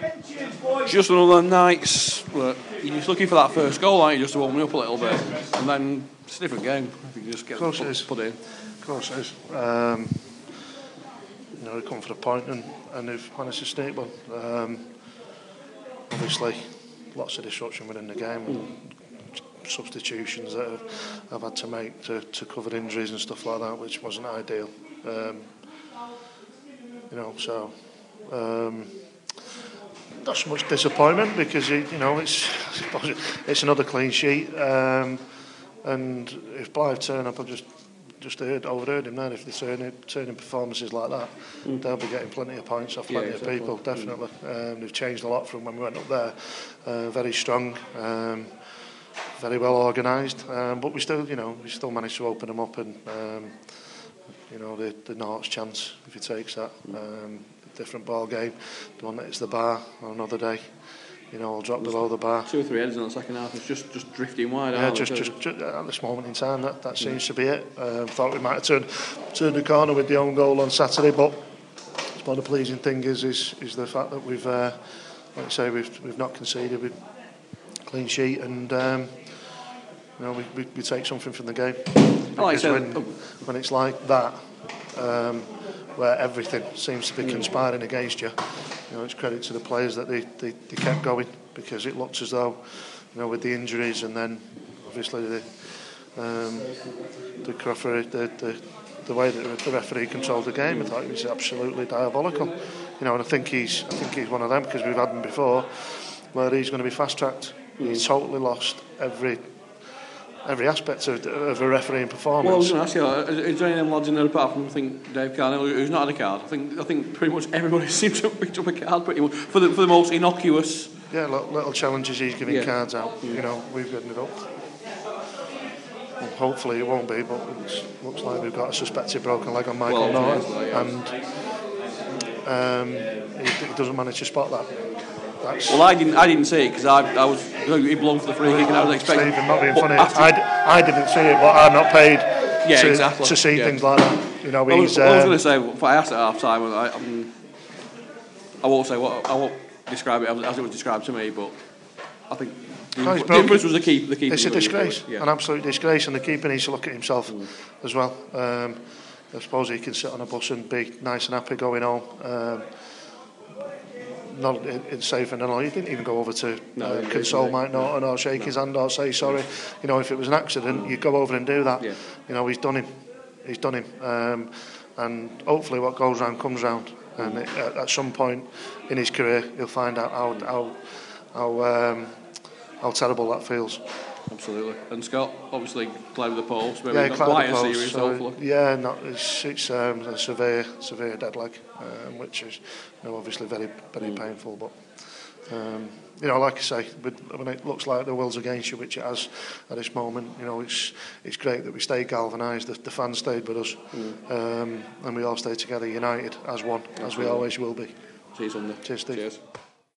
Just another nights. You're just looking for that first goal, aren't you? Just to warm me up a little bit, and then it's a different game. If you just get put in. Of course it is. They come for a point and they've managed to sneak one. Obviously, lots of disruption within the game and substitutions that I've had to make to cover injuries and stuff like that, which wasn't ideal. Not so much disappointment because it's another clean sheet. And if Blythe turn up, I've just overheard him then. If they turn in performances like that, they'll be getting plenty of points off plenty of people, definitely. They've changed a lot from when we went up there. Very strong, very well organised, but we still managed to open them up, and the North's chance, if he takes that, different ball game. The one that hits the bar on another day, will drop below the bar. 2 or 3 headers in the second half. It's just drifting wide. Yeah, just at this moment in time, that seems to be it. Thought we might have turned the corner with the own goal on Saturday, but one of the pleasing thing is the fact that we've, like I say, we've not conceded with clean sheet, and we take something from the game. Because when it's like that, where everything seems to be conspiring against you, it's credit to the players that they kept going, because it looks as though, with the injuries and then obviously the referee, the way that the referee controlled the game, I thought it was absolutely diabolical. And I think he's one of them, because we've had him before where he's going to be fast tracked. He's totally lost every aspect of a refereeing performance. Well, I was going to ask you, is there any of them lads in there apart from, I think, Dave Carnell, who's not had a card? I think pretty much everybody seems to have picked up a card pretty much for the most innocuous. Yeah, little challenges he's giving cards out. We've given it up. Well, hopefully it won't be, but it looks like we've got a suspected broken leg on Michael Norton, and he doesn't manage to spot that. Well, I didn't see it because I was he belonged for the free kick and I was expecting. Stephen, not being funny, I didn't see it, but I'm not paid to see things like that. I was going to say, if I asked at half time, I won't describe it as it was described to me, but I think the difference was the keeper. It's a disgrace, an absolute disgrace, and the keeper needs to look at himself as well. I suppose he can sit on a bus and be nice and happy going home. Not in safe and all. He didn't even go over to console Mike Norton or shake his hand or say sorry. If it was an accident, you'd go over and do that. He's done him. And hopefully what goes round comes round. And at some point in his career, he'll find out how terrible that feels. Absolutely. And Scott, obviously, played with the post. Maybe not quite a serious, hopefully. It's a severe dead leg, which is obviously very, very painful. But like I say, when it looks like the world's against you, which it has at this moment, it's great that we stayed galvanised. The fans stayed with us, and we all stayed together, united as one, as we always will be. See you Sunday. Cheers, Steve. Cheers.